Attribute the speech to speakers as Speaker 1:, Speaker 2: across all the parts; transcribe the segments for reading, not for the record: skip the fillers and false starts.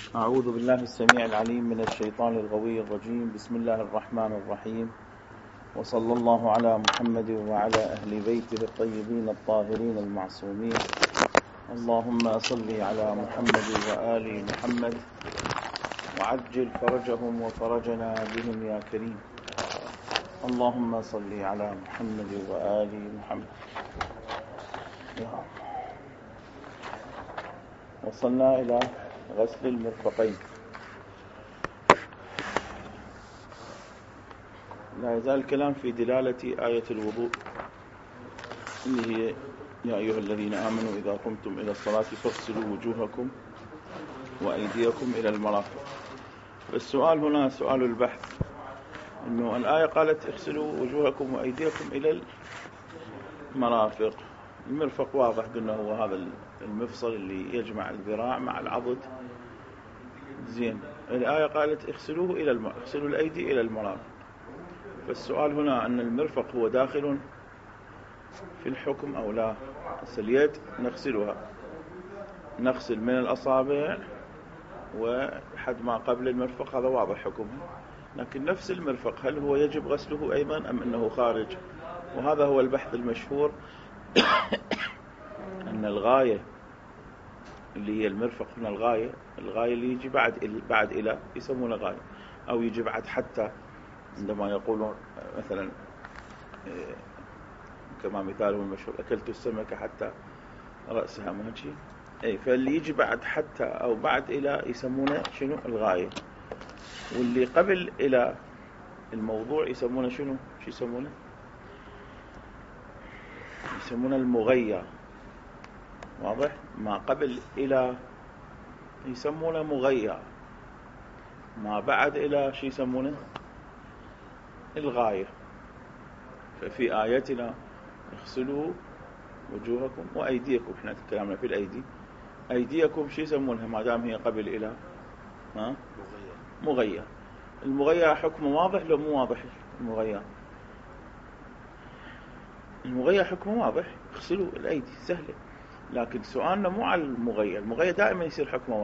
Speaker 1: أعوذ بالله السميع العليم من الشيطان الغوي الرجيم. بسم الله الرحمن الرحيم، وصلى الله على محمد وعلى أهل بيته الطيبين الطاهرين المعصومين. اللهم صل على محمد وآل محمد وعجل فرجهم وفرجنا بهم يا كريم. اللهم صل على محمد وآل محمد. وصلنا إلى غسل المرفقين. لا يزال الكلام في دلالة آية الوضوء اللي هي يا أيها الذين آمنوا إذا قمتم إلى الصلاة فاغسلوا وجوهكم وأيديكم إلى المرافق. السؤال هنا سؤال البحث، إنه الآية قالت اغسلوا وجوهكم وأيديكم إلى المرافق. المرفق واضح قلنا هو هذا المفصل اللي يجمع الذراع مع العضد. زين، الآية قالت اغسلوا الأيدي إلى المرافق. فالسؤال هنا أن المرفق هو داخل في الحكم أو لا؟ اليد نغسلها، نغسل من الأصابع وحد ما قبل المرفق، هذا واضح حكمه. لكن نفس المرفق هل هو يجب غسله أيضا أم أنه خارج؟ وهذا هو البحث المشهور أن الغاية اللي هي المرفق هنا الغاية اللي يجي بعد إلى يسمونه غاية، أو يجي بعد حتى، عندما يقولون مثلا كما مثاله المشهور أكلت السمكة حتى رأسها ماشي، فاللي يجي بعد حتى أو بعد إلى يسمونه شنو؟ الغاية. واللي قبل إلى الموضوع يسمونه شنو؟ شو يسمونه؟ يسمونه المغية. واضح؟ ما قبل إلى يسمونه مغية، ما بعد إلى شو يسمونه؟ الغاية. ففي آياتنا اغسلوا وجوهكم وأيديكم، احنا تكلمنا في الأيدي، أيديكم شو يسمونها ما دام هي قبل إلى؟ مغية. المغية حكمه واضح لو مو واضح؟ المغية حكمه واضح، اغسلوا الأيدي سهلة. لكن سؤالنا مو على المغية دائما يصير حكمه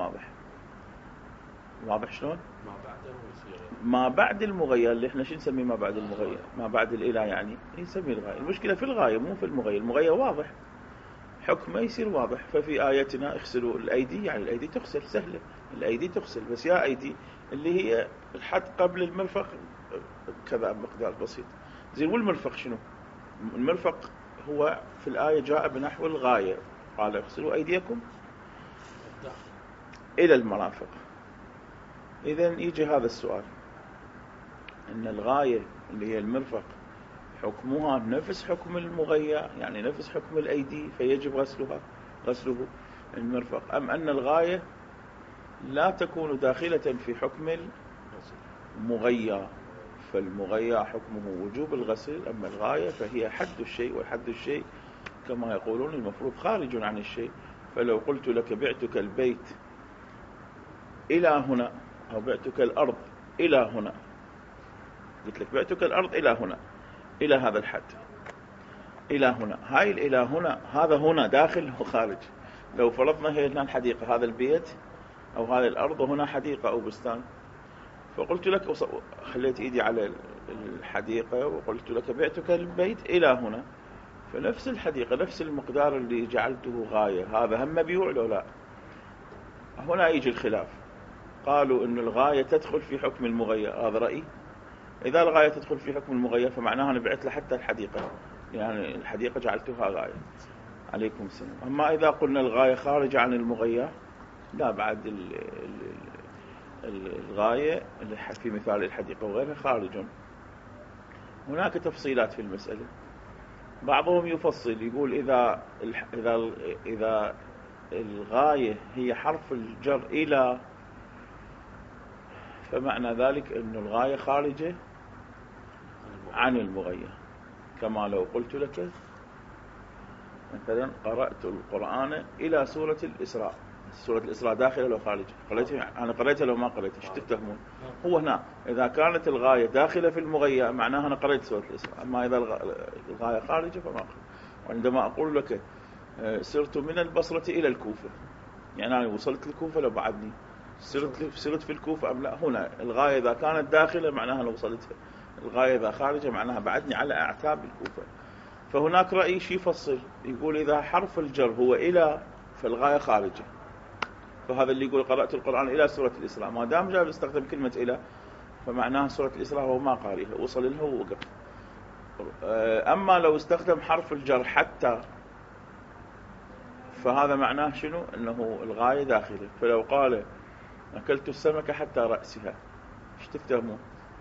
Speaker 1: واضح شلون؟ ما بعد المغية اللي احنا شو نسميه ما بعد المغية؟ ما بعد الإله يعني نسميه الغاية. المشكلة في الغاية مو في المغية. المغية واضح حكمه يصير واضح. ففي آياتنا اغسلوا الأيدي، يعني الأيدي تغسل سهلة، الأيدي تغسل، بس يا أيدي اللي هي الحد قبل المرفق كذا مقدار بسيط. زين، والمرفق شنو؟ المرفق هو في الآية جاء بنحو الغاية، قال اغسلوا أيديكم إلى المرافق. إذن يجي هذا السؤال، أن الغاية اللي هي المرفق حكمها نفس حكم المغية، يعني نفس حكم الأيدي فيجب غسله المرفق، أم أن الغاية لا تكون داخلة في حكم المغية، فالمغية حكمه وجوب الغسل، أما الغاية فهي حد الشيء، وحد الشيء كما يقولون المفروض خارج عن الشيء. فلو قلت لك بعتك البيت إلى هنا، أو بعتك الأرض إلى هنا، قلت لك بعتك الأرض إلى هنا، إلى هذا الحد، إلى هنا، هاي إلى هنا، هذا هنا داخل وخارج. لو فرضنا هي هنا الحديقة، هذا البيت أو هذه الأرض، وهنا حديقة أو بستان، فقلت لك خليت إيدي على الحديقة وقلت لك بعتك البيت إلى هنا، فنفس الحديقة نفس المقدار اللي جعلته غاية، هذا هم مبيوع لو لا؟ هنا يجي الخلاف. قالوا إن الغاية تدخل في حكم المغية، هذا رأي. إذا الغاية تدخل في حكم المغية فمعناها أنا بعت له حتى الحديقة، يعني الحديقة جعلتها غاية. عليكم السلام. أما إذا قلنا الغاية خارج عن المغية، لا، بعد الغاية اللي في مثال الحديقة وغيرها خارج. هناك تفصيلات في المسألة. بعضهم يفصل يقول إذا الغاية هي حرف الجر إلى، فمعنى ذلك أن الغاية خارجة عن المغية. كما لو قلت لك مثلا قرأت القرآن إلى سورة الإسراء، سورة الإسراء داخلة لو خارجة؟ أنا قرأتها لو ما قرأتها، شو تتهمون؟ هو هنا إذا كانت الغاية داخلة في المغية معناها أنا قرأت سورة الإسراء، أما إذا الغاية خارجة فما أقول. وعندما أقول لك سرت من البصرة إلى الكوفة، يعني أنا وصلت الكوفة لو بعدني صرت في الكوفة أم لا. هنا الغاية إذا كانت داخلة معناها لو وصلتها، الغاية إذا خارجة معناها بعدني على أعتاب الكوفة. فهناك رأي شي يفصل يقول إذا حرف الجر هو إلى فالغاية خارجة، فهذا اللي يقول قرأت القرآن إلى سورة الإسراء، ما دام جاب استخدم كلمة إلى فمعناها سورة الإسراء هو ما قارئها، وصل لها ووقف. أما لو استخدم حرف الجر حتى فهذا معناه شنو؟ أنه الغاية داخله. فلو قال أكلت السمكة حتى رأسها، ايش تفتهمون؟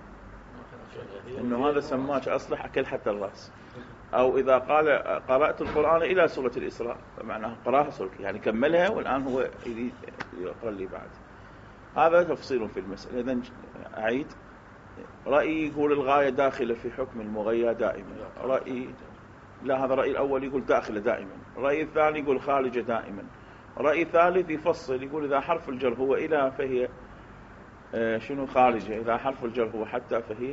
Speaker 1: أنه هذا سماك أصلح أكل حتى الرأس. أو إذا قال قرأت القرآن إلى سورة الإسراء فمعناه قراها سورة، يعني كملها والآن هو يريد يقرأ لي بعد. هذا تفصيل في المسألة. إذن أعيد، رأي يقول الغاية داخلة في حكم المغيى دائما، رأي لا، هذا الرأي الأول يقول داخلة دائما، الرأي الثاني يقول خارجة دائما، رأي ثالث يفصل يقول إذا حرف الجر هو إلى فهي شنو خارجة، إذا حرف الجر هو حتى فهي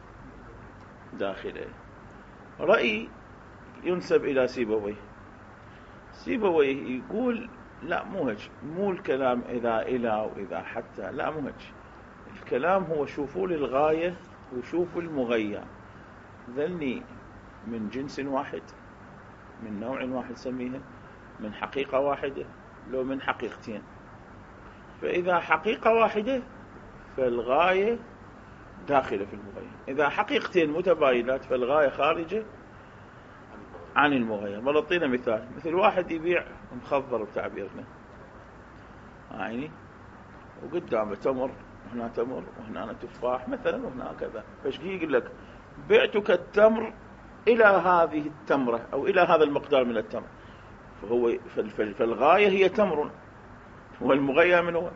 Speaker 1: داخلة. رأي ينسب إلى سيبويه. سيبويه يقول لا مو هيك، مو الكلام إذا إلى وإذا حتى، لا مو هيك. الكلام هو شوفوا للغاية وشوفوا المغيى، ذلني من جنس واحد، من نوع واحد سميها، من حقيقة واحدة، لو من حقيقتين. فإذا حقيقة واحدة فالغاية داخلة في المغيى، إذا حقيقتين متباينات فالغاية خارجة عن المغيى. بلطينا مثال، مثل واحد يبيع مخضر بتعبيرنا، يعني وقدامه تمر، وهنا تمر وهنا تفاح مثلا وهنا كذا، فايش يقول لك؟ بعتك التمر إلى هذه التمرة أو إلى هذا المقدار من التمر، فهو فالغاية هي تمر، والمغيى من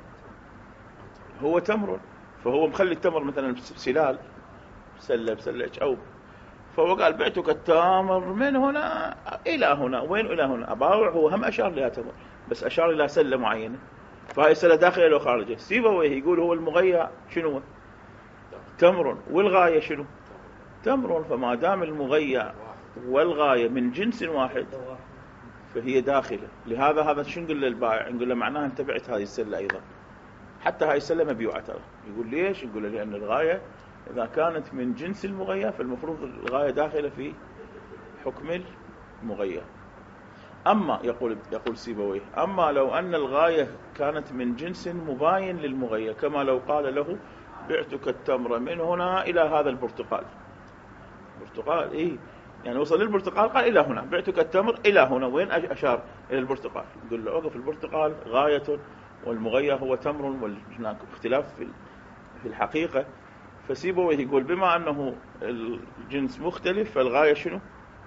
Speaker 1: هو تمر، فهو مخلي التمر مثلا بسلال بسلة أو، فهو قال بعتك التمر من هنا إلى هنا. وين إلى هنا؟ أباوع، هو هم أشار لها تمر بس أشار إلى سلة معينة، فهي سلة داخلة لو خارجة. سيبويه يقول هو المغيى شنو؟ تمر، والغاية شنو؟ تمر. فما دام المغيى والغاية من جنس واحد فهي داخلة. لهذا هذا شو نقول للبائع؟ نقول له معناها انت بعت هذه السلة أيضا، حتى هاي السلة مبيوعة ترى. يقول ليش؟ نقول له لأن الغاية إذا كانت من جنس المغيى فالمفروض الغاية داخلة في حكم المغيى. أما يقول سيبويه، أما لو أن الغاية كانت من جنس مباين للمغيى، كما لو قال له بعتك التمر من هنا إلى هذا البرتقال. برتقال إيه؟ يعني وصل للبرتقال قال إلى هنا، بعتك التمر إلى هنا. وين أشار؟ إلى البرتقال. يقول له أوقف البرتقال غاية والمغيى هو تمر، وهناك اختلاف في الحقيقة. فسيبويه يقول بما أنه الجنس مختلف فالغاية شنو؟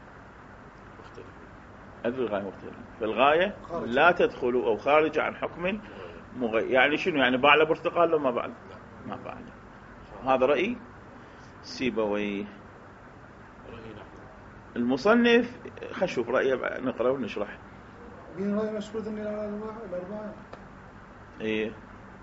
Speaker 1: الغاية مختلفة، فالغاية لا تدخل أو خارجة عن حكم المغيى. يعني شنو؟ يعني باع له برتقال لو ما باع؟ ما باع له. هذا رأي سيبويه. المصنف خلينا نشوف رأيه، نقرأ ونشرح.
Speaker 2: بين رأي مشهود من الأربعة.
Speaker 1: إيه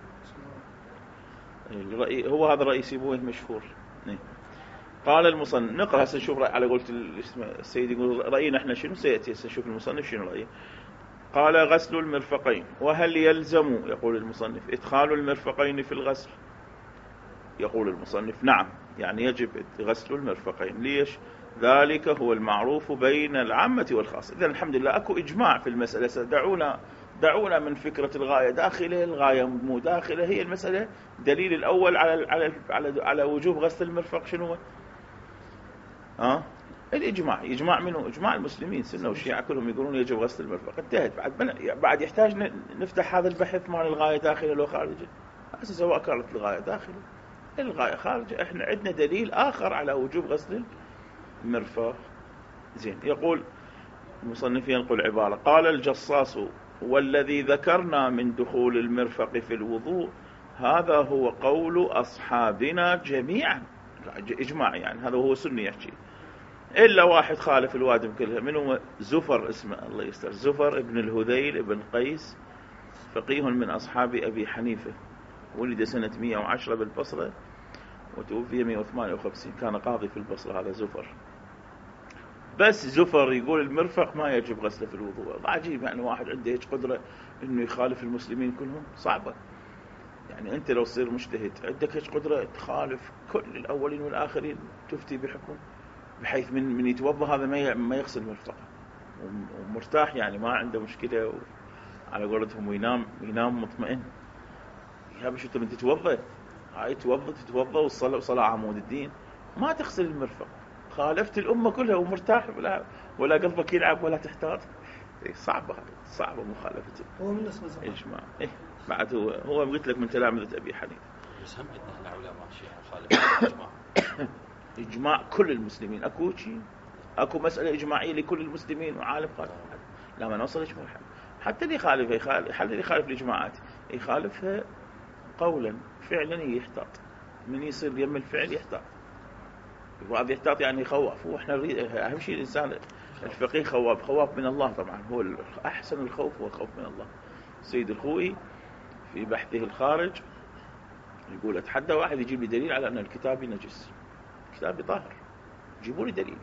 Speaker 1: الرأي هو هذا رأي سيبويه مشهور. إيه. قال المصنف، نقرأ هسه نشوف على قولة السيد يقول رأينا احنا شنو، سيأتي نشوف المصنف شنو رأيه. قال غسل المرفقين. وهل يلزم، يقول المصنف، إدخال المرفقين في الغسل؟ يقول المصنف نعم، يعني يجب غسل المرفقين. ليش؟ ذلك هو المعروف بين العامة والخاصة. إذن الحمد لله أكو إجماع في المسألة. دعونا من فكرة الغاية داخلة الغاية مو داخلة. هي المسألة دليل الأول على وجوب غسل المرفق شنو؟ الإجماع. إجماع منه؟ إجماع المسلمين، سنة والشيعة كلهم يقولون يجب غسل المرفق. انتهت. بعد يحتاج نفتح هذا البحث مع الغاية داخلة لو خارجة. سواء كانت الغاية داخلة الغاية خارجة، احنا عندنا دليل آخر على وجوب غسل المرفق. زين. يقول المصنف ينقل عبارة، قال الجصاص والذي ذكرنا من دخول المرفق في الوضوء هذا هو قول أصحابنا جميعا. إجماع يعني، هذا هو سني يحكي، إلا واحد خالف الوادم كلها. منه زفر، اسمه الله يستر، زفر ابن الهذيل ابن قيس، فقيه من أصحاب أبي حنيفة، ولد سنة 110 بالبصرة وتوفي 158. كان قاضي في البصرة هذا زفر. بس زفر يقول المرفق ما يجب غسله في الوضوء. عجيب يعني، واحد عنده هيك قدرة انه يخالف المسلمين كلهم، صعبة. يعني أنت لو تصير مجتهد عندك هيك قدرة تخالف كل الأولين والآخرين، تفتي بحكم بحيث من يتوضأ هذا ما يغسل مرفقه ومرتاح، يعني ما عنده مشكلة على قولتهم، وينام مطمئن. يا بشو أنت تتوضأ، هاي تتوضأ وصلاة عمود الدين، ما تغسل المرفق، خالفت الأمة كلها ومرتاح، ولا قلبك يلعب ولا تحتاط. صعبة مخالفته.
Speaker 2: هو من اسمه زمان
Speaker 1: إجماع. بعد هو قلت لك من تلامذة أبي حنيفة.
Speaker 3: بس هم عندنا احنا علماء الشيعة خالف الإجماع.
Speaker 1: إجماع كل المسلمين، أكو مسألة إجماعية لكل المسلمين وعالم خالف. لا ما نوصل إجماع، حتى اللي يخالف الإجماعات يخالفها قولا، فعلا يحتاط، من يصير يم الفعل يحتاط. وهذا يحتاط يعني يخوف، واحنا أهم شيء الإنسان الفقيه خواف من الله طبعا، هو أحسن الخوف هو الخوف من الله. سيد الخوئي في بحثه الخارج يقول أتحدى واحد يجيب لي دليل على أن الكتاب نجس، كتابي طاهر، جيبوا لي دليل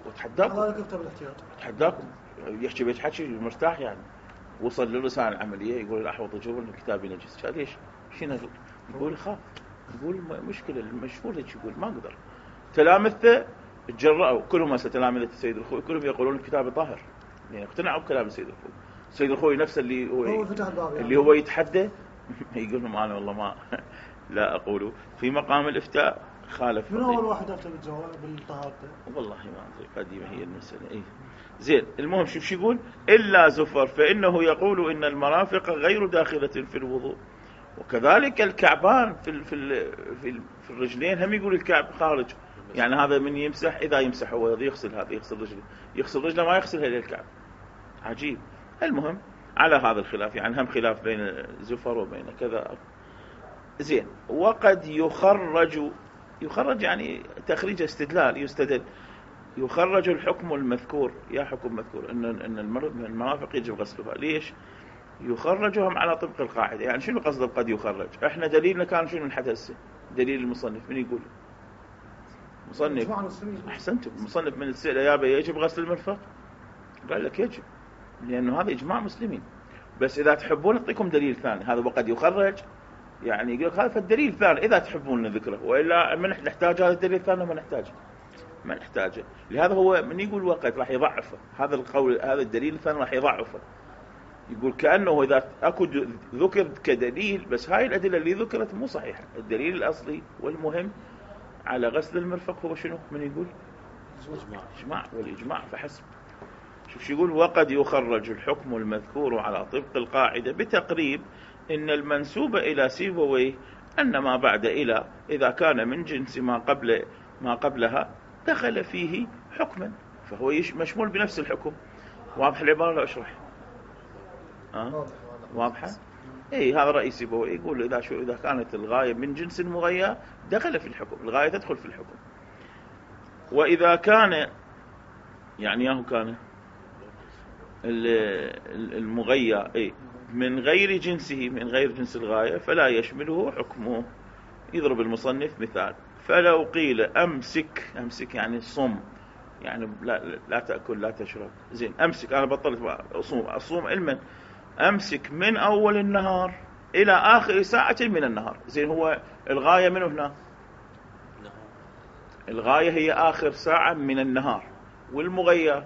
Speaker 1: واتحداكم يحكي بيت حكي مرتاح يعني. وصل للرسالة العملية يقول الأحوط يجيبوا لي كتابي نجس. ليش؟ شنو يقول؟ خاف، يقول مشكلة المشهور هيك، يقول ما أقدر. تلامذته تجرأوا كلهم، هسه تلامذة السيد الخوئي كلهم يقولون الكتاب طاهر، يعني اقتنعوا بكلام السيد الخوئي. السيد الخوئي نفسه اللي هو يتحدى يقول لهم أنا والله ما لا أقوله في مقام الإفتاء خالف.
Speaker 2: من أول واحد أفتى بالطهارة؟
Speaker 1: والله ما أدري، قديمة هي المسألة. زين، المهم شوف شو يقول: إلا زفر فإنه يقول إن المرافق غير داخلة في الوضوء، وكذلك الكعبان في الرجلين هم يقول الكعب خارج، يعني هذا من يمسح، إذا يمسح هو يغسل، هذا يغسل رجله ما يغسلها للكعب. عجيب. المهم على هذا الخلاف، يعني هم خلاف بين زفر وبين كذا. زين، وقد يخرج يعني تخريج استدلال، يستدل يخرج الحكم المذكور، يا حكم مذكور ان المرافق يجب غسلها. ليش يخرجهم؟ على طبق القاعده. يعني شنو قصده قد يخرج؟ احنا دليلنا كان شنو لحد هسه؟ دليل المصنف من يقول؟ مصنف احسنتم، مصنف من السئله يابا يجب غسل المرفق، قال لك يجب، لانه هذا اجماع مسلمين. بس اذا تحبون اعطيكم دليل ثاني، هذا وقد يخرج يعني يقول لك هذا الدليل الثاني اذا تحبون ذكره، والا من نحتاج هذا الدليل الثاني ما نحتاجه. لهذا هو من يقول وقت راح يضعفه، هذا القول، هذا الدليل الثاني راح يضعفه. يقول كأنه إذا أكو ذكر كدليل، بس هاي الأدلة اللي ذكرت مو صحيحة. الدليل الأصلي والمهم على غسل المرفق هو شنو؟ من يقول إجماع، والإجماع فحسب. شوف يقول: وقد يخرج الحكم المذكور على طبق القاعدة بتقريب إن المنسوب إلى سيبويه أن ما بعد إلى إذا كان من جنس ما قبلها دخل فيه حكما، فهو مشمول بنفس الحكم. واضح العبارة لا أشرح؟ واضحة؟ هذا رأي سيبويه، يقول إذا كانت الغاية من جنس المغيى دخل في الحكم، الغاية تدخل في الحكم. وإذا كان يعني كان المغيى من غير جنسه، من غير جنس الغاية، فلا يشمله حكمه. يضرب المصنف مثال: فلو قيل أمسك يعني صم، يعني لا تأكل لا تشرب. زين، أمسك، أنا بطلت أصوم علما، أمسك من أول النهار إلى آخر ساعة من النهار. زين، هو الغاية منه هنا؟ الغاية هي آخر ساعة من النهار، والمغيى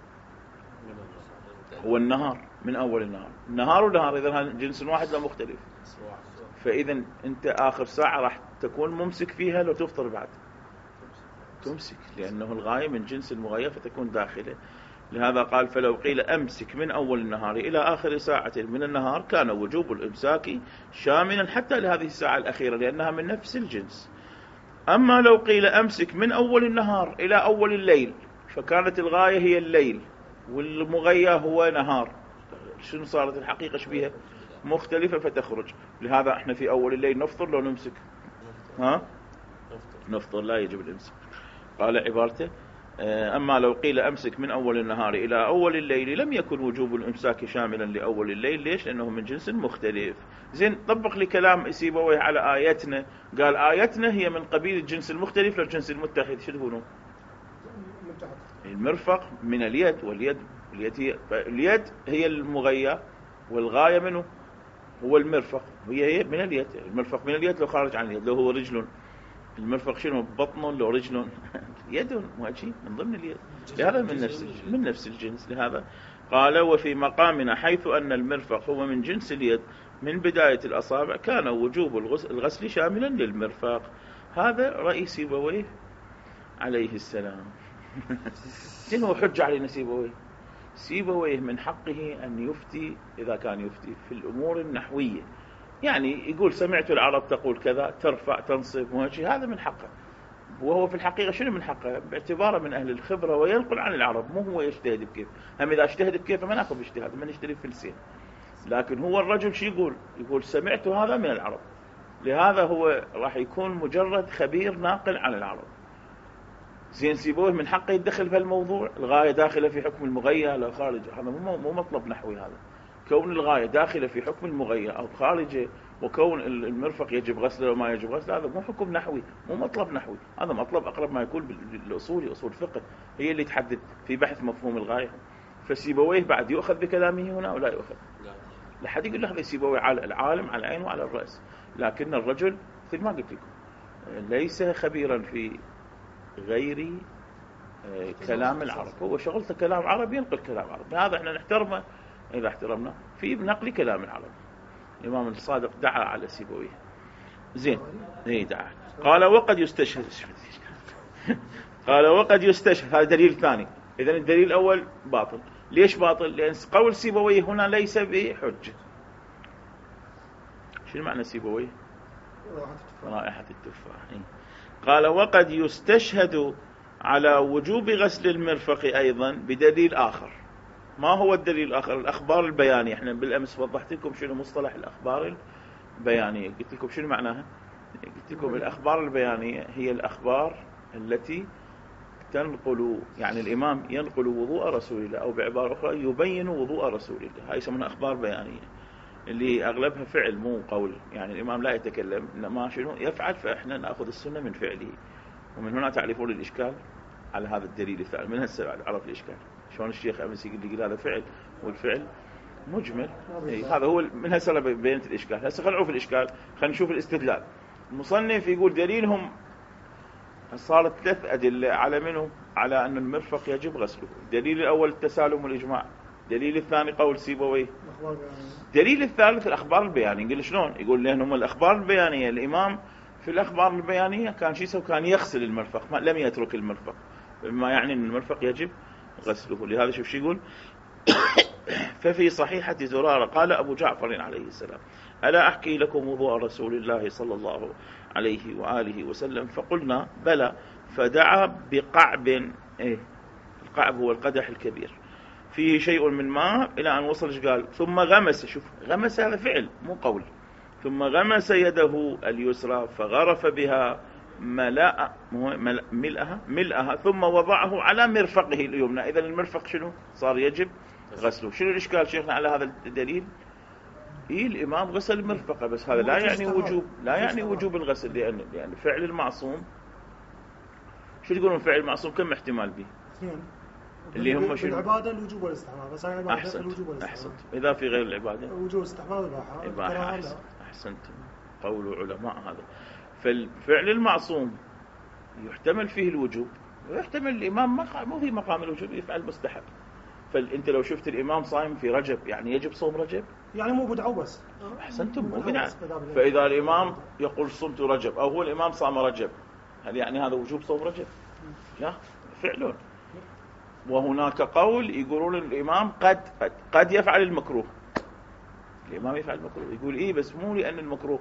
Speaker 1: هو النهار، من أول النهار. النهار ونهار إذا جنس واحد لا مختلف، فإذا أنت آخر ساعة راح تكون ممسك فيها، لو تفطر بعد تمسك، لأنه الغاية من جنس المغيى فتكون داخله. لهذا قال: فلو قيل أمسك من أول النهار إلى آخر ساعة من النهار كان وجوب الإمساك شاملا حتى لهذه الساعة الأخيرة، لأنها من نفس الجنس. أما لو قيل أمسك من أول النهار إلى أول الليل، فكانت الغاية هي الليل والمغيى هو نهار، شنو صارت الحقيقة؟ شبيهة مختلفة فتخرج. لهذا احنا في أول الليل نفطر لو نمسك؟ نفطر، لا يجب الإمساك. قال عبارته: أما لو قيل أمسك من أول النهار إلى أول الليل لم يكن وجوب الإمساك شاملا لأول الليل. ليش؟ لأنه من جنس مختلف. زين، طبق لي كلام سيبويه على آيتنا. قال آيتنا هي من قبيل الجنس المختلف للجنس المتحد. شو تقولون؟ المرفق من اليد، واليد اليد هي المغيى، والغاية منه هو المرفق، هي من اليد، المرفق من اليد لو خارج عن اليد، لو هو رجل المرفق شنو؟ بطن، لو رجل يد، مو شيء من ضمن اليد، لهذا من نفس الجنس. لهذا قال وفي مقامنا حيث أن المرفق هو من جنس اليد من بداية الأصابع كان وجوب الغسل شاملا للمرفق. هذا رأي سيبويه عليه السلام. هو حجة علينا سيبويه من حقه أن يفتي إذا كان يفتي في الأمور النحوية، يعني يقول سمعت العرب تقول كذا، ترفع تنصب وهالشيء، هذا من حقه. وهو في الحقيقة شنو من حقه؟ باعتباره من أهل الخبرة وينقل عن العرب، مو هو يجتهد بكيف. هم إذا اجتهد بكيف ما ناخذ اجتهاد، ما نشتري فلسين. لكن هو الرجل شو يقول سمعت هذا من العرب، لهذا هو راح يكون مجرد خبير ناقل عن العرب. زين سيبويه من حقه يتدخل في الموضوع، الغاية داخلة في حكم المغية لا خارج، هذا مو مطلب نحوي. هذا كون الغاية داخلة في حكم المغية أو خارجه، وكون المرفق يجب غسله وما يجب غسله، هذا مو حكم نحوي، مو مطلب نحوي، هذا مطلب أقرب ما يكون بالأصول، أصول فقه هي اللي تحدد في بحث مفهوم الغاية. فسيبويه بعد يؤخذ بكلامه هنا ولا يؤخذ؟ لا حد يقول له هذا سيبويه على العالم على العين وعلى الرأس، لكن الرجل مثل ما قلت لكم ليس خبيرا في غير كلام العرب، هو شغلته كلام عربي ينقل كلام عربي، هذا احنا نحترمه إذا احترمنا في نقل كلام العرب. الإمام الصادق دعا على سيبويه. زين دعا. قال وقد يستشهد قال وقد يستشهد، هذا دليل ثاني. إذن الدليل الأول باطل. ليش باطل؟ لأن قول سيبويه هنا ليس بحجة. شو معنى سيبويه؟ رائحة التفاح. قال وقد يستشهد على وجوب غسل المرفق أيضا بدليل آخر. ما هو الدليل الآخر؟ الأخبار البيانية. احنا بالأمس وضحت لكم شنو مصطلح الأخبار البيانية، قلت لكم شنو معناها؟ قلت لكم الأخبار البيانية هي الأخبار التي تنقل، يعني الإمام ينقل وضوء رسول الله، أو بعبارة أخرى يبين وضوء رسول الله، هاي يسمونها أخبار بيانية، اللي أغلبها فعل مو قول، يعني الإمام لا يتكلم إنما شنو يفعل، فإحنا نأخذ السنة من فعله. ومن هنا تعرفون الإشكال على هذا الدليل الثاني، من هسه عرف الإشكال. شلون الشيخ أمس يقول هذا فعل والفعل مجمل، هذا هو من هسه بينت الإشكال. هسه خلينا نشوف الإشكال، خلينا نشوف الاستدلال. المصنف يقول دليلهم صارت 3 أدلة على منه، على أن المرفق يجب غسله. الدليل الأول التسالم والإجماع، الدليل الثاني قول سيبويه، الدليل الثالث الأخبار البيانية. نقول شلون؟ يقول لأنهم الأخبار البيانية، الإمام في الأخبار البيانية كان شو يسوي؟ كان يغسل المرفق، لم يترك المرفق، بما يعني أن المرفق يجب غسله. لهذا شوف شو يقول ففي صحيحة زرارة قال أبو جعفر عليه السلام ألا أحكي لكم وضوء رسول الله صلى الله عليه وآله وسلم؟ فقلنا بلى، فدعا بقعب، القعب هو القدح الكبير، فيه شيء من ماء، إلى أن وصل قال ثم غمس، شوف غمس هذا فعل مو قول، ثم غمس يده اليسرى فغرف بها ملأها ثم وضعه على مرفقه اليمنى. إذن المرفق شنو صار يجب غسله. شنو الإشكال شيخنا على هذا الدليل؟ الإمام غسل المرفقة، بس هذا لا يعني وجوب الغسل، لأن فعل المعصوم شو يقولون فعل المعصوم كم احتمال به؟ اللي هم شنو؟
Speaker 2: العبادة الوجوب والاستحباب، بس أنا
Speaker 1: أحسنت. إذا في غير العبادة
Speaker 2: وجوب استحباب الإباحة.
Speaker 1: أحسنت. قول علماء هذا. فالفعل المعصوم يحتمل فيه الوجوب، ويحتمل الإمام مو في مقام الوجوب يفعل مستحب. فأنت لو شفت الإمام صايم في رجب يعني يجب صوم رجب،
Speaker 2: يعني مو بدعة بس.
Speaker 1: أحسنتم، مو بدعة. فإذا الإمام يقول صمت رجب، أو هو الإمام صام رجب، هل يعني هذا وجوب صوم رجب؟ لا، فعل. وهناك قول يقولون الإمام قد يفعل المكروه، الإمام يفعل المكروه، يقول بس مو لأن المكروه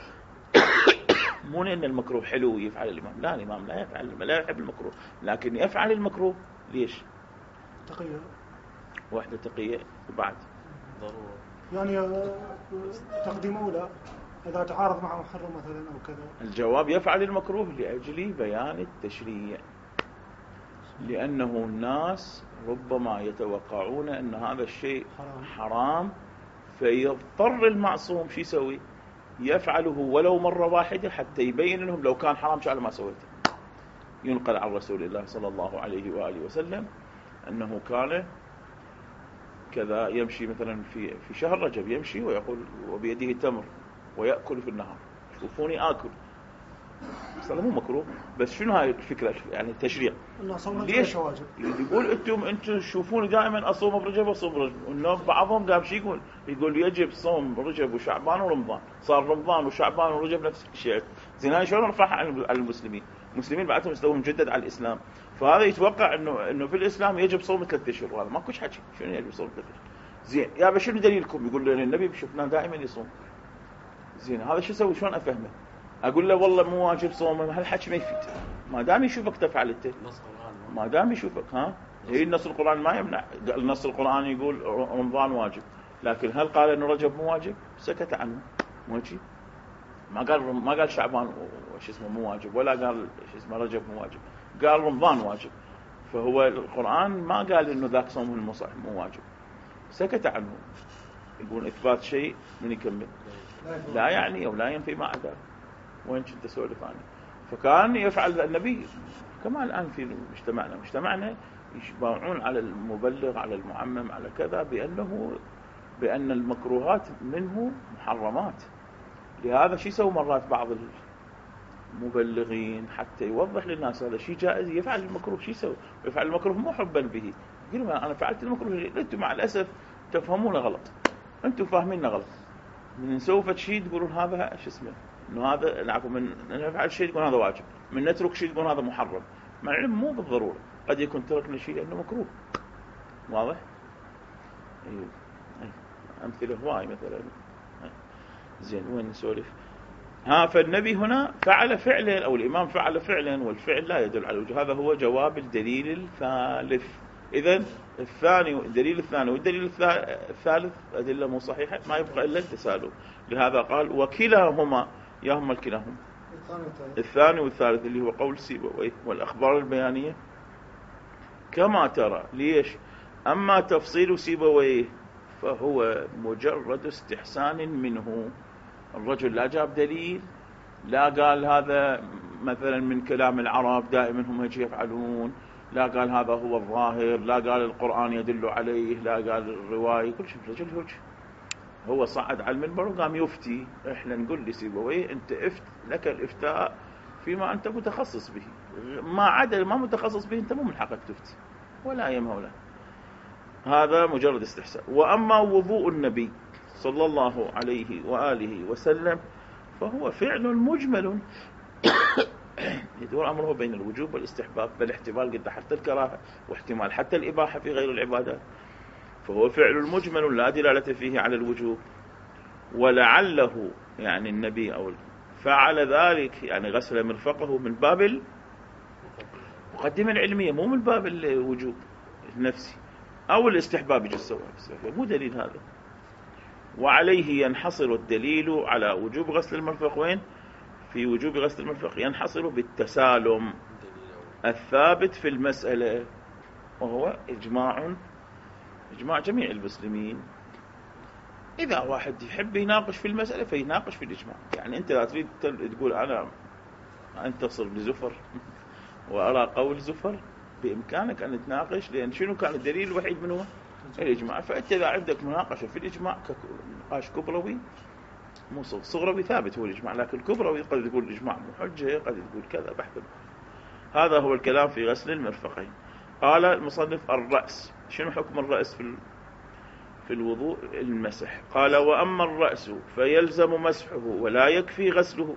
Speaker 1: مو لأن المكروه حلو يفعل الإمام، لا، الإمام لا يحب المكروه، لكن يفعل المكروه ليش؟
Speaker 2: تقية،
Speaker 1: واحدة تقية وبعد
Speaker 3: ضرورة،
Speaker 2: يعني تقديم أولى إذا تعارض مع محرم مثلا أو كذا.
Speaker 1: الجواب يفعل المكروه لأجل بيان التشريع، لأنه الناس ربما يتوقعون أن هذا الشيء حرام، فيضطر المعصوم شو يسوي؟ يفعله ولو مرة واحدة حتى يبين لهم لو كان حرام شو ما سويته. ينقل عن رسول الله صلى الله عليه وآله وسلم أنه كان كذا يمشي مثلا في شهر رجب يمشي ويقول وبيده تمر ويأكل في النهار، شوفوني آكل. بس هذا مو مكروه، بس شنو هاي الفكرة يعني التشريع؟ ليش يقول انتم تشوفوني دائما اصوم برجب واصوم برجب، انه بعضهم قام شي يقول يجب صوم رجب وشعبان ورمضان، صار رمضان وشعبان ورجب نفس الشيء. زين هاي شلون رفعها على المسلمين؟ المسلمين بعدهم مستوى مجدد على الاسلام، فهذا يتوقع انه في الاسلام يجب صوم 3 اشهر، وهذا ماكوش حكي. شنو يجب صوم 3 اشهر؟ زين يا شنو دليلكم؟ يقول لنا النبي شفناه دائما يصوم. زين هذا شو اسوي؟ شلون افهمه؟ اقول له والله مو واجب صوم، هالحكي ما يفيد ما دام يشوفك تفعل انت، ما دام يشوفك. هي النص القرآن ما يمنع، النص القرآن يقول رمضان واجب، لكن هل قال انه رجب مو واجب؟ سكت عنه، مو هيك؟ ما قال شعبان شو اسمه مو واجب، ولا قال شو اسمه رجب مو واجب، قال رمضان واجب. فهو القرآن ما قال انه ذاك صوم المصح مو واجب، سكت عنه. يقول اثبات شيء من يكمل لا يعني او لا ينفي ما عداه. وين كنت اسولف عنه؟ فكان يفعل النبي كما الان في مجتمعنا يشبعون على المبلغ على المعمم على كذا بأن المكروهات منه محرمات. لهذا شو يسوي مرات بعض المبلغين حتى يوضح للناس هذا شيء جائز، يفعل المكروه. شو يسوي؟ يفعل المكروه مو حبا به، يقول انا فعلت المكروه، انتم مع الاسف تفهمونه غلط، انتم فاهميننا غلط. من نسوي شيء تقولون هذا شو اسمه انه هذا نعرف، من نفعل شيء تقول هذا واجب، من نترك شيء تقول هذا محرم. مع العلم مو بالضروره، قد يكون تركنا شيء لانه مكروه. واضح؟ ايوه امثله هواي مثلا. زين وين نسولف؟ فالنبي هنا فعل فعلا او الامام فعل فعلا، والفعل لا يدل على الوجوب. هذا هو جواب الدليل الثالث. اذا الدليل الثاني والدليل الثالث ادله مو صحيحه، ما يبقى الا التسالم. لهذا قال وكلاهما، ياهما الكلاهما الثاني والثالث اللي هو قول سيبويه والاخبار البيانيه كما ترى. ليش؟ اما تفصيل سيبويه فهو مجرد استحسان منه. الرجل لا جاب دليل، لا قال هذا مثلا من كلام العرب دائما هم هيك يفعلون، لا قال هذا هو الظاهر، لا قال القرآن يدل عليه، لا قال الرواية، كل شيء. الرجل هو صعد على المنبر وقام يفتي. احنا نقول لسيبويه انت لك الافتاء فيما انت متخصص به، ما عدا ما متخصص به انت مو من حقك تفتي ولا يمه ولا. هذا مجرد استحسان. واما وضوء النبي صلى الله عليه وآله وسلم فهو فعل مجمل يدور أمره بين الوجوب والاستحباب، بل احتمال قد حتى الكراهة واحتمال حتى الإباحة في غير العبادات. فهو فعل مجمل لا دلالة فيه على الوجوب. ولعله يعني النبي أو فعل ذلك يعني غسل مرفقه من باب المقدمة العلمية، مو من باب الوجوب النفسي أو الاستحباب جسوا، مو دليل هذا. وعليه ينحصر الدليل على وجوب غسل المرفق. وين؟ في وجوب غسل المرفق ينحصر بالتسالم الثابت في المسألة، وهو إجماع جميع المسلمين. إذا واحد يحب يناقش في المسألة فيناقش في الإجماع. يعني أنت لا تريد تقول أنا أنتصر لزفر وأرى قول زفر، بإمكانك أن تناقش، لأن شنو كان الدليل الوحيد منه؟ الإجماع. فأنت إذا عندك مناقشة في الإجماع نقاش كبروي مو صغروي ثابت هو الإجماع، لكن الكبروي قد تقول الإجماع مو حجة، قد تقول كذا بحث. هذا هو الكلام في غسل المرفقين. قال المصنف الرأس. شنو حكم الرأس في الوضوء؟ المسح. قال وأما الرأس فيلزم مسحه ولا يكفي غسله.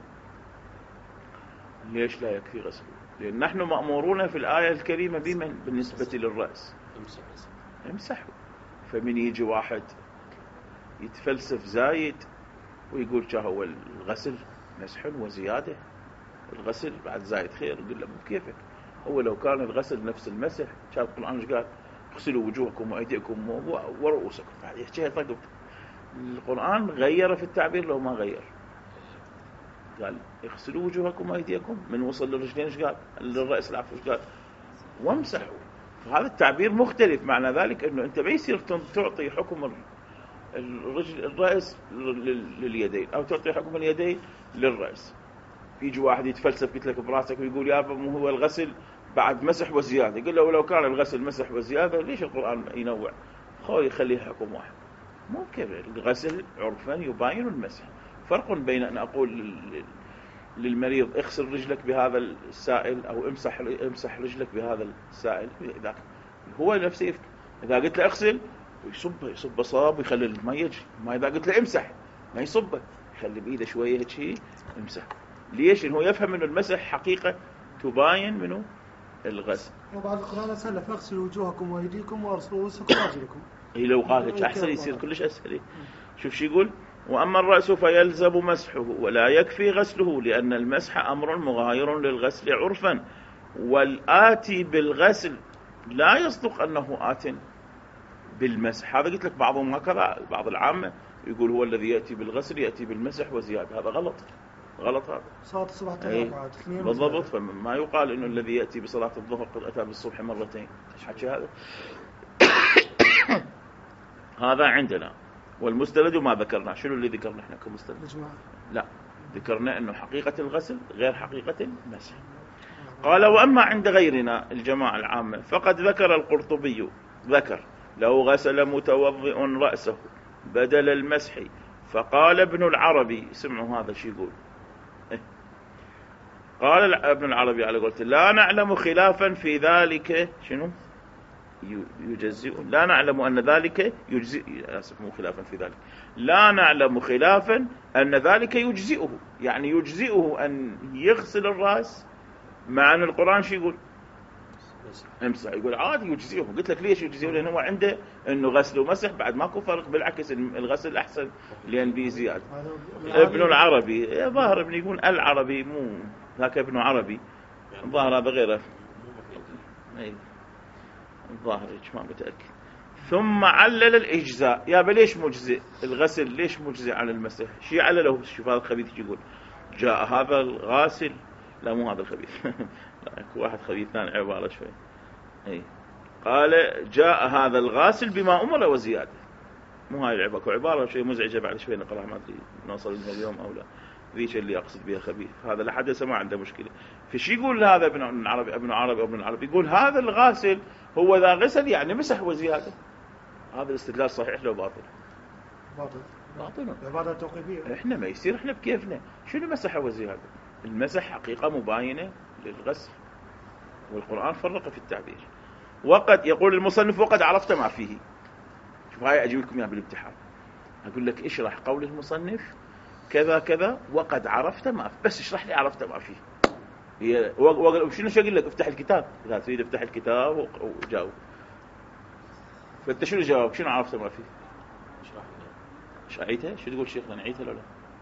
Speaker 1: ليش لا يكفي غسله؟ لأن نحن مأمورون في الآية الكريمة بمن بالنسبة للرأس؟ امسحه. فمن يجي واحد يتفلسف زايد ويقول هو الغسل مسح وزيادة، الغسل بعد زايد خير، يقول له كيفك؟ هو لو كان الغسل نفس المسح كان القرآن ايش قال؟ اغسلوا وجوهكم وايديكم ورؤوسكم. يحكيها طقب. القرآن غير في التعبير لو ما غير، قال اغسلوا وجوهكم وايديكم، من وصل للرجلين ايش قال؟ للرأس العفو ايش قال؟ وامسحوا. فهذا التعبير مختلف. معنى ذلك انه انت ما يصير تعطي حكم الرأس لليدين او تعطي حكم اليدين للرأس. يجي واحد يتفلسف قلت لك براسك ويقول يا مو هو الغسل بعد مسح وزيادة. يقول له ولو كان الغسل مسح وزيادة ليش القرآن ينوع؟ خوي يخليه حكم واحد. ممكن الغسل عرفا يباين المسح. فرق بين أن أقول للمريض اغسل رجلك بهذا السائل أو امسح رجلك بهذا السائل، إذا هو نفسه إذا قلت له اغسل يصب صاب ويخلي الماء يجري، ما إذا قلت له امسح ما يصبه، يخلي بإيده شوية هيك شيء يمسح. ليش؟ إنه هو يفهم إنه المسح حقيقة تباين منه الغسل.
Speaker 2: وبعد القرآن أسهل فاغسلوا وجوهكم وأيديكم وأرسلوا رؤوسكم وأرجلكم.
Speaker 1: هي لو قال هيك أحسن يصير كلش أسهل. شوف شو يقول: وأما الرأس فيلزم مسحه ولا يكفي غسله لأن المسح أمر مغاير للغسل عرفا، والآتي بالغسل لا يصدق أنه آت بالمسح. هذا قلت لك بعضهم هكذا، بعض العامة يقول هو الذي يأتي بالغسل يأتي بالمسح وزيادة. هذا غلط هذا.
Speaker 2: صلاة الصبح
Speaker 1: بالضبط. فما يقال إنه الذي يأتي بصلاة الظهر قد أتى بالصبح مرتين. إيش حكي هذا؟ هذا عندنا. والمستند ما ذكرنا. شنو اللي ذكرنا احنا كمستند؟ لا، ذكرنا انه حقيقة الغسل غير حقيقة المسح. قال: واما عند غيرنا الجماعة العامة فقد ذكر القرطبي لو غسل متوضئ رأسه بدل المسح، فقال ابن العربي، سمعوا هذا شو يقول، قال ابن العربي على قولته: لا نعلم خلافا في ذلك. شنو يجزئ؟ لا نعلم أن ذلك يجزئ. آسف، مو خلافا في ذلك، لا نعلم خلافا أن ذلك يجزئه، يعني يجزئه أن يغسل الرأس، مع أن القرآن شو يقول؟ امسح. يقول عادي يجزئه. قلت لك ليش يجزئه؟ لأنه هو عنده أنه غسل ومسح بعد ماكو فرق، بالعكس الغسل أحسن لأن به زيادة. ابن العربي ظاهر ابن يقول العربي، مو ذاك ابن عربي، ظاهر هذا غيره. الظاهر ما متأكد. ثم علل الإجزاء. يا ليش مجزئ الغسل؟ ليش مجزئ على المسح؟ شيء علله. شوف هذا الخبيث يقول: جاء هذا الغاسل، لا مو هذا الخبيث واحد خبيث ثاني عبارة شوي. قال: جاء هذا الغاسل بما أمر وزيادة. مو هاي العبارة، عبارة شيء مزعجة، بعد شوي نقرأها ما أدري نوصل لها اليوم أو لا. ذيك اللي أقصد بها خبيث. هذا لحد ما عنده مشكلة. فشي يقول هذا ابن عربي يقول هذا الغاسل هو ذا غسل يعني مسح وزيادة. هذا الاستدلال صحيح لو باطل؟ باطل.
Speaker 2: عبادة توقيفية.
Speaker 1: احنا ما يصير احنا بكيفنا. شنو مسح وزيادة؟ المسح حقيقة مباينة للغسل، والقرآن فرق في التعبير. وقد يقول المصنف: وقد عرفت ما فيه. شوف هاي أجيب لكم اياها بالامتحان، أقول لك اشرح قول المصنف كذا كذا وقد عرفت ما فيه، بس اشرح لي عرفت ما فيه. هي شنو اقول لك؟ افتح الكتاب، اذا تريد افتح الكتاب وجاوب. فانت شنو جوابك؟ شنو عرفت ما فيه؟
Speaker 3: اشرح لي.
Speaker 1: ايش اعيدها؟ شو تقول شيخنا؟ نعيدها ولا لا؟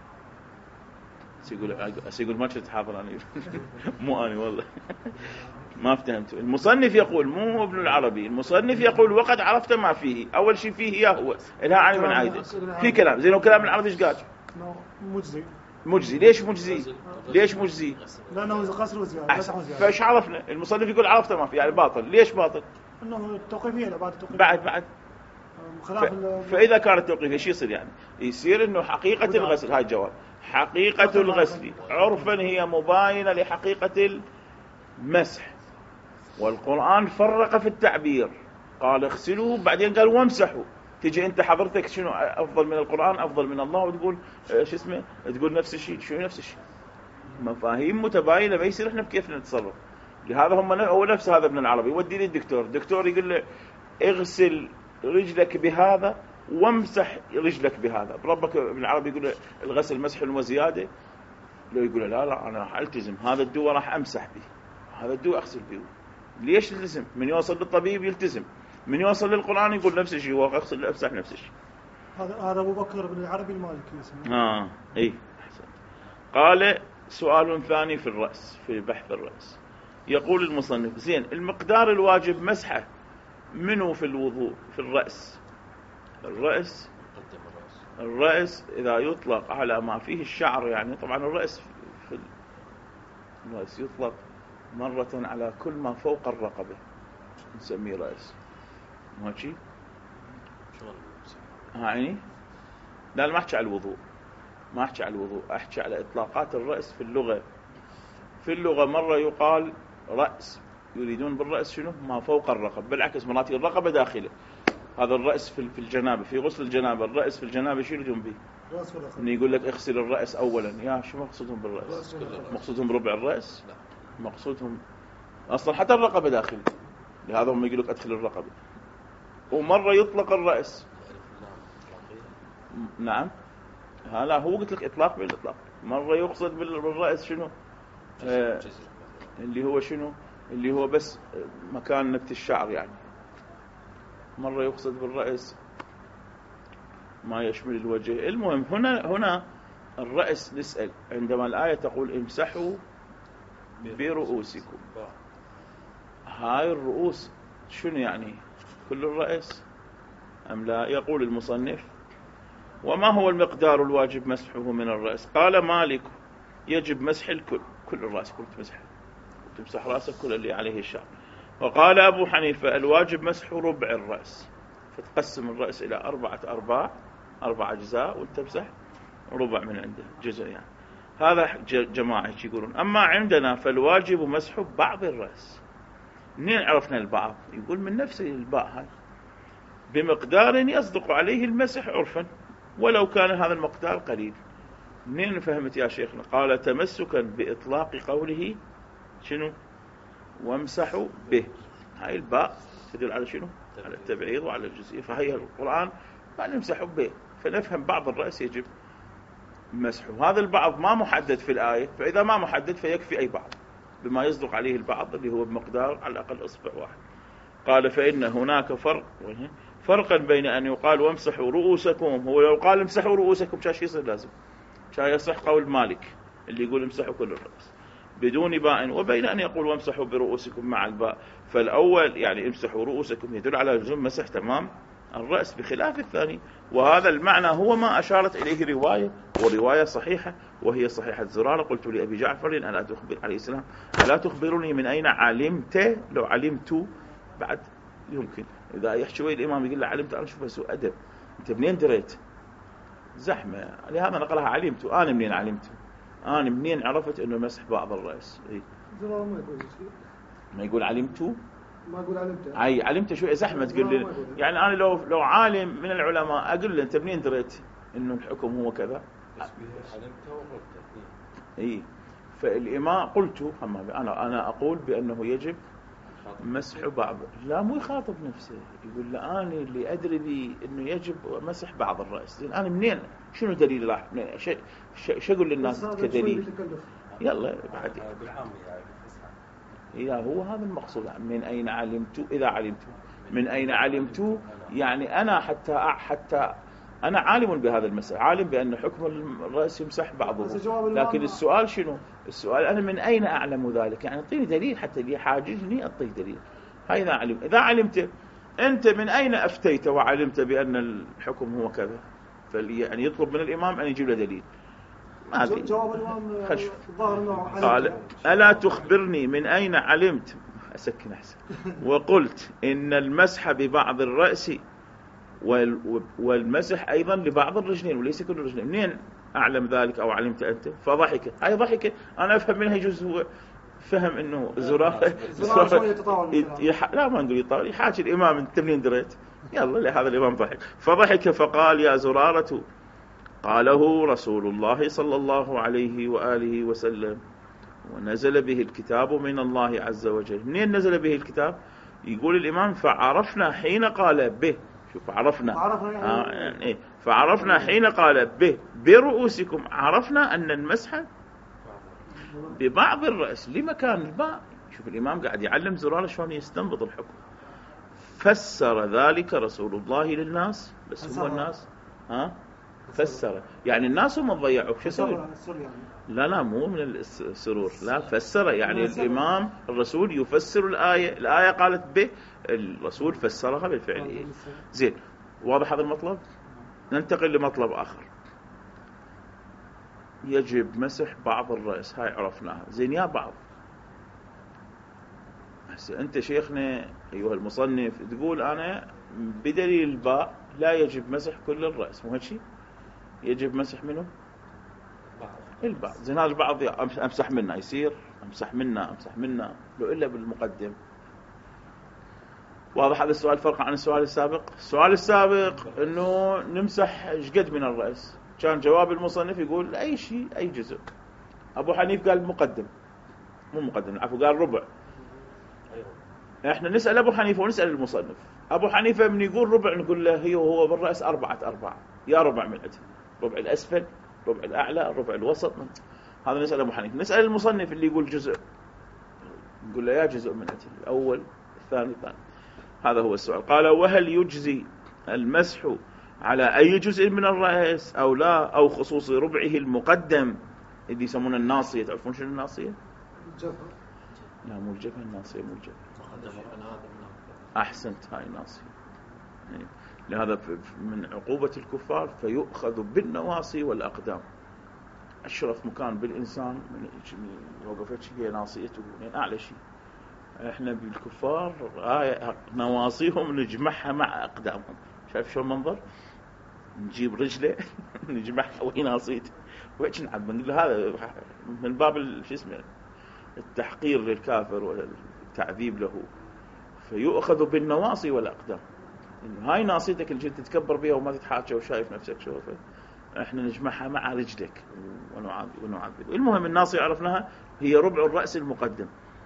Speaker 1: يقول ما كنت حاضر انا مو انا والله ما فهمت. المصنف يقول، مو ابن العربي، المصنف يقول: وقد عرفت ما فيه. اول شيء فيه يا هو لها عين من عايده في كلام زين. وكلام العربي ايش قال؟ مجزي. ليش مجزي؟
Speaker 2: لانه غسل وزياده.
Speaker 1: فايش عرفنا؟ المصنف يقول عرفت ما فيه، يعني باطل. ليش باطل؟
Speaker 2: انه توقيفيه العباده توقيفيه.
Speaker 1: بعد فاذا كانت توقيفيه شو يصير؟ يعني يصير انه حقيقه الغسل، هاي الجواب، حقيقه الغسل عرفا هي مباينه لحقيقه المسح، والقرآن فرق في التعبير، قال اغسلوا بعدين قال وامسحوا. تيجي انت حضرتك شنو افضل من القرآن؟ افضل من الله؟ وتقول شو اسمه، تقول نفس الشيء. شنو نفس الشيء؟ مفاهيم متباينه، ما يصير احنا بكيفنا نتصرف. لهذا هو نفس هذا ابن العربي يودي لي الدكتور يقول له اغسل رجلك بهذا وامسح رجلك بهذا. بربك ابن العربي يقول له الغسل مسح وزياده، لو يقول لا انا راح التزم هذا الدواء راح امسح به، هذا الدواء اغسل به. ليش يلتزم؟ من يوصل للطبيب يلتزم، من يوصل للقرآن يقول نفس الشيء، هو اغسل امسح نفس الشيء.
Speaker 2: هذا ابو بكر بن العربي المالكي اسمه.
Speaker 1: اي احسن. قال: سؤال ثاني في الرأس، في بحث الرأس. يقول المصنف: زين، المقدار الواجب مسحه منه في الوضوء في الرأس؟ الرأس إذا يطلق على ما فيه الشعر، يعني طبعا الرأس يطلق مرة على كل ما فوق الرقبة نسميه رأس. ماشي؟ يعني لا ما أحكي على الوضوء، أحكي على إطلاقات الرأس في اللغة مرة يقال رأس، يريدون بالرأس شنو؟ ما فوق الرقبة. بالعكس مرات الرقبة داخله، هذا الرأس في الجنابة، في غسل الجنابة الرأس في الجنابة شو يريدون به؟
Speaker 2: راس ولا
Speaker 1: إن يقول لك اغسل الرأس أولا، يا شو مقصودهم بالرأس؟ مقصودهم بربع الرأس؟
Speaker 3: لا.
Speaker 1: مقصودهم أصلا حتى الرقبة داخل، لهذا هم يقول لك أدخل الرقبة. ومرة يطلق الرأس. نعم لا هو قلت لك إطلاق بالإطلاق. مرة يقصد بالرأس شنو؟ اللي هو شنو؟ اللي هو بس مكان نبت الشعر يعني. مرة يقصد بالرأس ما يشمل الوجه. المهم هنا الرأس نسأل عندما الآية تقول امسحوا برؤوسكم، هاي الرؤوس شنو يعني؟ كل الرأس أم لا؟ يقول المصنف وما هو المقدار الواجب مسحه من الرأس؟ قال مالك يجب مسح الكل، كل الرأس كل تمسح رأسك كل اللي عليه الشعر. وقال أبو حنيفة الواجب مسح ربع الرأس، فتقسم الرأس إلى 4 أرباع، 4 أجزاء، وتمسح ربع من عنده جزء يعني. هذا جماعة يقولون. أما عندنا فالواجب مسح بعض الرأس. منين عرفنا البعض؟ يقول من نفس الباء هاي بمقدار يصدق عليه المسح عرفا ولو كان هذا المقدار قليل. منين فهمت يا شيخنا؟ قال تمسكا بإطلاق قوله شنو؟ وامسحوا به. هاي الباء تدل على شنو؟ على التبعيض وعلى الجزئية. فهي القرآن ما نمسحوا به، فنفهم بعض الرأس يجب مسحه. هذا البعض ما محدد في الآية، فإذا ما محدد فيكفي أي بعض بما يصدق عليه البعض اللي هو بمقدار على الأقل إصبع واحد. قال فإن هناك فرقا بين أن يقال وامسحوا رؤوسكم، هو لو قال امسحوا رؤوسكم شاش يصير لازم شا يصح قول مالك اللي يقول امسحوا كل الرأس بدون باء، وبين أن يقول وامسحوا برؤوسكم مع الباء. فالأول يعني امسحوا رؤوسكم يدل على لزوم مسح تمام الرأس بخلاف الثاني. وهذا المعنى هو ما أشارت إليه رواية، ورواية صحيحة وهي صحيحة زرارة. قلت لأبي جعفر ألا تخبر عليه السلام ألا تخبرني من أين علمت؟ لو علمت بعد يمكن إذا يحشوي الإمام يقول له علمت، أنا شوف سوء أدب، أنت منين دريت؟ زحمة. لهذا نقلها علمت. أنا منين علمت؟ أنا منين عرفت إنه مسح بعض الرأس؟
Speaker 2: زرارة ما يقول شيء،
Speaker 1: ما يقول علمت،
Speaker 2: ما أقول علمت.
Speaker 1: أي علمت شو زحمة تقول لي يعني. أنا لو عالم من العلماء أقول له أنت منين دريت إنه الحكم هو كذا؟
Speaker 3: علمت وقلت.
Speaker 1: إيه. فالإمام قلت أنا أقول بأنه يجب مسح بعض. لا مو يخاطب نفسه، يقول لا أنا اللي أدري بي إنه يجب مسح بعض الرأس. أنا منين؟ شنو دليل راح؟ شو أقول للناس كدليل؟ يلا بعد. إذا هو هذا المقصود من أين علمت؟ إذا علمت من أين علمت يعني أنا حتى أنا عالم بهذا المسألة، عالم بأن حكم الرأس يمسح بعضه، لكن السؤال شنو؟ السؤال أنا من أين أعلم ذلك؟ يعني أعطيني دليل حتى اللي حاججني أعطيك دليل. هاي إذا علمت أنت من أين أفتيت وعلمت بأن الحكم هو كذا؟ يعني يطلب من الإمام أن يجيب له دليل. ما أدري.
Speaker 2: جواب الإمام
Speaker 1: قال ألا تخبرني من أين علمت؟ أسكن أحسن. وقلت إن المسح ببعض الرأس والمسح أيضا لبعض الرجلين وليس كل الرجلين. منين أعلم ذلك أو علمت أنت؟ فضحك. هاي ضحكة أنا أفهم منها يجوز هو فهم إنه زرارة لا ما نقول يطاول، يحاكي الإمام أنت منين دريت؟ يلا لهذا الإمام ضحك. فضحك فقال يا زرارة قاله رسول الله صلى الله عليه وآله وسلم ونزل به الكتاب من الله عز وجل. منين نزل به الكتاب؟ يقول الإمام فعرفنا حين قال به. شوف عرفنا يعني إيه؟ فعرفنا حين قال به برؤوسكم، عرفنا أن المسح ببعض الرأس لمكان الباء. شوف الإمام قاعد يعلم زرارة شلون يستنبط الحكم. فسر ذلك رسول الله للناس، بس هو الناس فسر يعني الناس هم ضيعوا. شو يسوي؟ لا مو من السرور، لا فسر يعني الإمام الرسول يفسر الآية قالت به، الرسول فسرها بالفعل. زين واضح هذا المطلب. ننتقل لمطلب آخر. يجب مسح بعض الرأس، هاي عرفناها. زين يا بعض. هسه أنت شيخنا أيها المصنف تقول أنا بدليل الباء لا يجب مسح كل الرأس، مو هالشيء؟ يجب مسح منه البعض. زين هذا البعض أمسح منه يصير، أمسح منه لو إلا بالمقدم. واضح هذا السؤال فرق عن السؤال السابق؟ السؤال السابق انه نمسح ايش قد من الرأس، كان جواب المصنف يقول اي شيء اي جزء. ابو حنيف قال مقدم، مو مقدم العفو، قال ربع. احنا نسأل ابو حنيفة ونسأل المصنف. ابو حنيفة من يقول ربع نقول له هو بالرأس 4 يا ربع من عدل، ربع الاسفل، ربع الاعلى، ربع الوسط، هذا نسأل ابو حنيفة. نسأل المصنف اللي يقول جزء نقول له يا جزء من عدل، الاول الثاني الثاني. هذا هو السؤال. قال وهل يجزي المسح على أي جزء من الرأس أو لا، أو خصوص ربعه المقدم اللي يسمونه الناصية. تعرفون شنو الناصية؟
Speaker 2: الجبهة.
Speaker 1: لا مو الجبهة، الناصية مو الجبهة. أحسنت، هاي ناصية. لهذا من عقوبة الكفار فيؤخذ بالنواصي والأقدام. أشرف مكان بالإنسان من وقفت شيء ناصيته من أعلى شيء. احنا بالكفار نواصيهم نجمعها مع اقدامهم. شايف شو المنظر؟ نجيب رجله نجمعها وهي ناصيته وهيك نعب. نقول له هذا من باب شو اسمه التحقير للكافر والتعذيب له. فيؤخذ بالنواصي والاقدام. انه هاي ناصيتك اللي جيت تتكبر بها وما تتحاكى وشايف نفسك شوفه، احنا نجمعها مع رجلك ونعذب. المهم الناصية عرفناها هي ربع الرأس المقدم.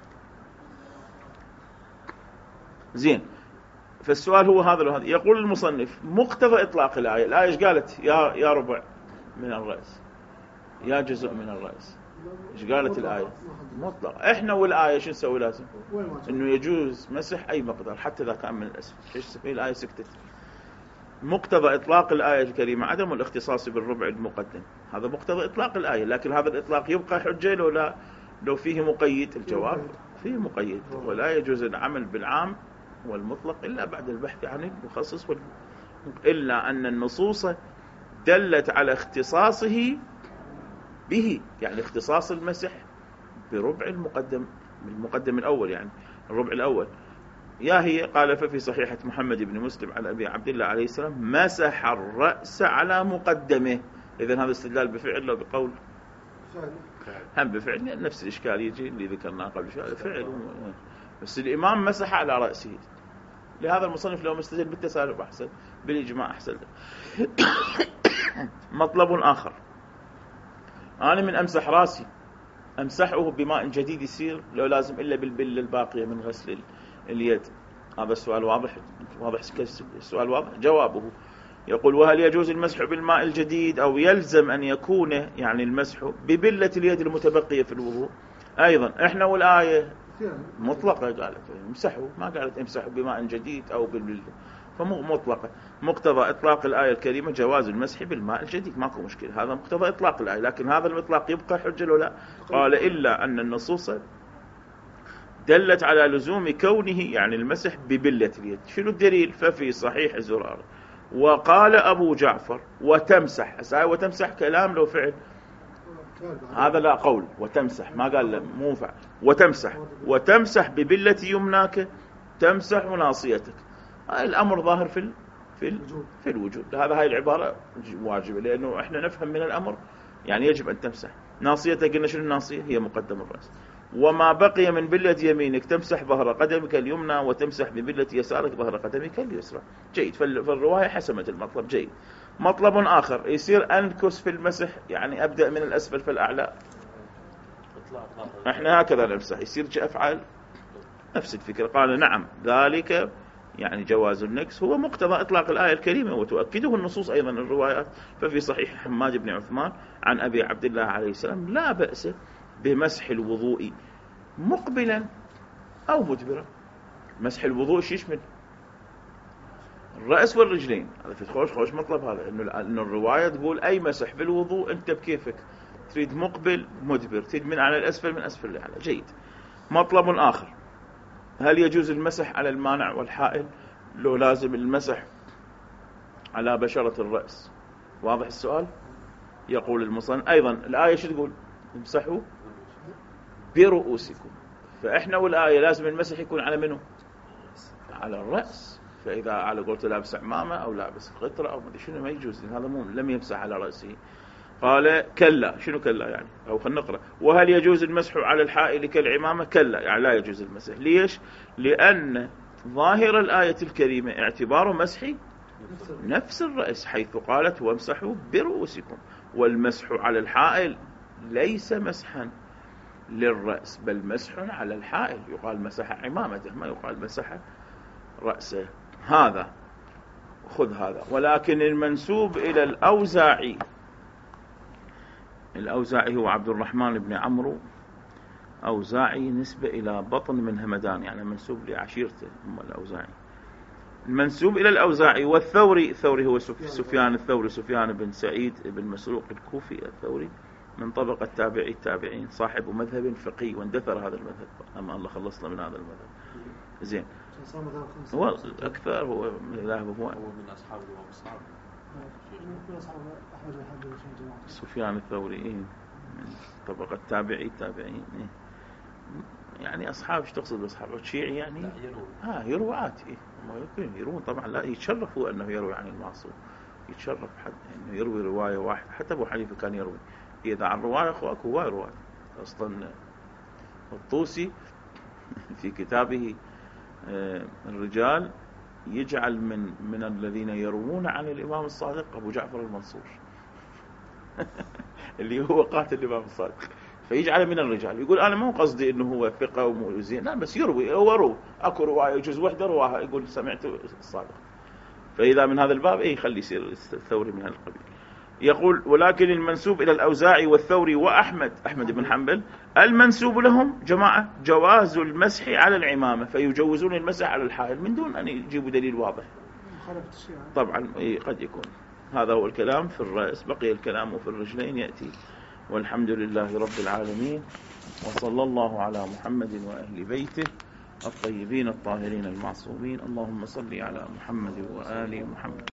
Speaker 1: زين، فالسؤال هو هذا. يقول المصنف مقتضى إطلاق الآية ايش قالت؟ يا ربع من الرأس، يا جزء من الرأس. ايش قالت الآية؟ مطلق. احنا والآية شو نسوي؟ لازم انه يجوز مسح اي مقدار حتى اذا كان من الاسفل. ايش تسمي الآية؟ سكتت. مقتضى إطلاق الآية الكريمة عدم الاختصاص بالربع المقدم. هذا مقتضى إطلاق الآية، لكن هذا الإطلاق يبقى حجة لو فيه مقيد. الجواب فيه مقيد، ولا يجوز العمل بالعام والمطلق إلا بعد البحث عن المخصص إلا أن النصوص دلت على اختصاصه به، يعني اختصاص المسح بربع المقدم الأول، يعني الربع الأول. يا هي قال ففي صحيحة محمد بن مسلم عن أبي عبد الله عليه السلام مسح الرأس على مقدمه. إذن هذا استدلال بفعل لو بقول؟ هم بفعل، نفس الإشكال يجي اللي ذكرناه قبل شوي، فعل. بس الإمام مسح على رأسه، لهذا المصنف لو مستدل بالتسالب أحسن، بالإجماع أحسن. مطلب آخر، أنا من أمسح رأسي أمسحه بماء جديد يصير لو لازم إلا بالبلة الباقية من غسل اليد؟ هذا السؤال واضح السؤال واضح. جوابه يقول وهل يجوز المسح بالماء الجديد أو يلزم أن يكون يعني المسح ببلة اليد المتبقية في الوضوء؟ أيضا إحنا والآية مطلقة قالت امسحوا، ما قالت امسحوا بماء جديد أو بالبلة، فمو مطلقة. مقتضى إطلاق الآية الكريمة جواز المسح بالماء الجديد، ماكو مشكلة، هذا مقتضى إطلاق الآية. لكن هذا الإطلاق يبقى حجة ولا؟ قال إلا أن النصوص دلت على لزوم كونه يعني المسح ببلة اليد. شنو الدليل؟ ففي صحيح زرارة وقال أبو جعفر وتمسح. وتمسح كلام لو فعل؟ هذا لا قول. وتمسح ما قال مو فعل. وتمسح ببلة يمناك تمسح ناصيتك. الأمر ظاهر في الوجود. هذا هاي العبارة واجبة، لأنه إحنا نفهم من الأمر يعني يجب أن تمسح ناصيتك. قلنا شنو الناصية؟ هي مقدم الرأس. وما بقي من بلة يمينك تمسح ظهر قدمك اليمنى وتمسح ببلة يسارك ظهر قدمك اليسرى. جيد، فالرواية حسمت المطلب. جيد. مطلب آخر، يصير أنكس في المسح، يعني أبدأ من الأسفل فالأعلى. احنا هكذا نمسح، يصير أفعال نفس الفكرة. قال نعم ذلك يعني جواز النكس هو مقتضى إطلاق الآية الكريمة وتؤكده النصوص أيضا الروايات. ففي صحيح حماد بن عثمان عن أبي عبد الله عليه السلام لا بأس بمسح الوضوء مقبلا أو مدبرا. مسح الوضوء يشمل الرأس والرجلين. هذا في خوش مطلب هذا، إنه الرواية تقول أي مسح بالوضوء أنت بكيفك، تريد مقبل مدبر، تريد من على الأسفل من أسفل لأعلى. جيد. مطلب آخر، هل يجوز المسح على المانع والحائل لو لازم المسح على بشرة الرأس؟ واضح السؤال؟ يقول المصنف أيضا الآية شو تقول؟ امسحوا برؤوسكم. فإحنا والآية لازم المسح يكون على منه؟ على الرأس. فإذا على قلت لابس عمامة أو لابس غترة أو مدري شنو ما يجوز، هذا مو لم يمسح على رأسه. قال كلا. شنو كلا يعني؟ أو خلينا نقرأ. وهل يجوز المسح على الحائل كالعمامة؟ كلا، يعني لا يجوز المسح. ليش؟ لأن ظاهر الآية الكريمة اعتبار مسح نفس الرأس، حيث قالت وامسحوا برؤوسكم، والمسح على الحائل ليس مسحا للرأس بل مسح على الحائل، يقال مسح عمامته ما يقال مسح رأسه. هذا خذ هذا. ولكن المنسوب إلى الأوزاعي، الأوزاعي هو عبد الرحمن بن عمرو، أوزاعي نسبة إلى بطن من همدان، يعني منسوب لعشيرته هم الأوزاعي. المنسوب إلى الأوزاعي والثوري، الثوري هو سفيان الثوري، سفيان بن سعيد بن مسروق الكوفي الثوري، من طبقة تابعي التابعين، صاحب مذهب فقهي واندثر هذا المذهب، أما الله خلصنا من هذا المذهب. زين، هو الأكثر هو ذاهب هو
Speaker 3: من أصحاب الإمام الصعب
Speaker 1: سفيان الثوري، من طبقة تابعي التابعين. يعني أصحاب، ايش تقصد بأصحاب شيعي يعني؟ يروعات. يروون طبعا، لا يتشرفوا أنه يروي عن المعصوم، يتشرف حد أنه يروي رواية واحدة. حتى أبو حنيفة كان يروي، إذا عن رواية أخوك هو رواية. أصلا الطوسي في كتابه الرجال يجعل من الذين يروون عن الإمام الصادق أبو جعفر المنصور اللي هو قاتل الإمام الصادق، فيجعل من الرجال. يقول أنا مو قصدي إنه هو ثقة وزين، لا بس يروي، هو أكو رواية جزء واحدة رواها يقول سمعت الصادق. فإذا من هذا الباب يخلي يصير الثوري من هذا القبيل. يقول ولكن المنسوب إلى الأوزاعي والثوري وأحمد، أحمد بن حنبل، المنسوب لهم جماعة جواز المسح على العمامة، فيجوزون المسح على الحائل من دون أن يجيبوا دليل واضح. طبعا قد يكون هذا هو الكلام في الرأس، بقي الكلام في الرجلين يأتي. والحمد لله رب العالمين، وصلى الله على محمد وأهل بيته الطيبين الطاهرين المعصومين. اللهم صل على محمد وآل محمد.